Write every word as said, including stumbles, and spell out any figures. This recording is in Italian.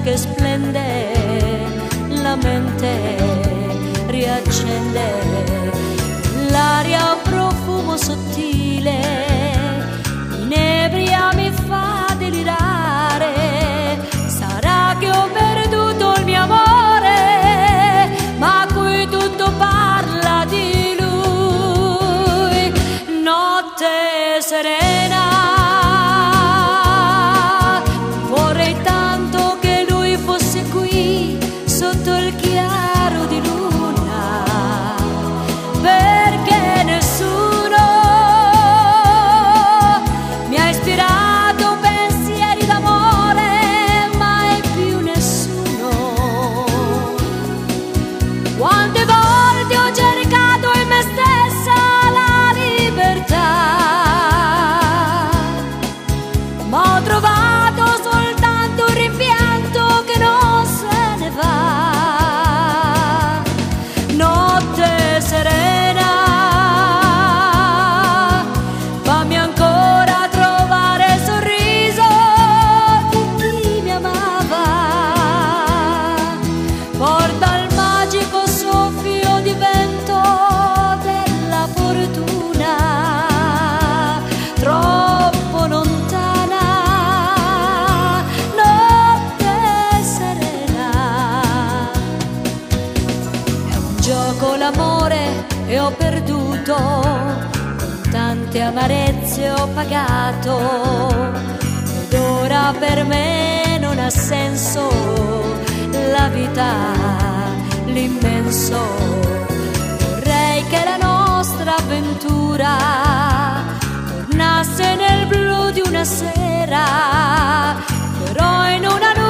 che splende, la mente riaccende, l'aria ha un profumo sottile, inebria mi fa delirare. Sarà che ho perduto il mio amore, ma qui tutto parla di lui. Notte serena, vorrei tanto che lui fosse qui sotto il chiaro di luna, perché nessuno mi ha ispirato pensieri d'amore, mai più nessuno. Quante volte ho cercato in me stessa la libertà, ma ho trovato soltanto un rimpianto che non se ne va. Notte serena, fammi ancora trovare il sorriso di chi mi amava. Porta il magico soffio di vento della fortuna, troppo lontana. Notte serena, è un gioco l'amore e ho perduto, con tante amarezze ho pagato, ed ora per me non ha senso la vita, l'immenso. Vorrei che la nostra avventura tornasse nel blu di una sera, però in una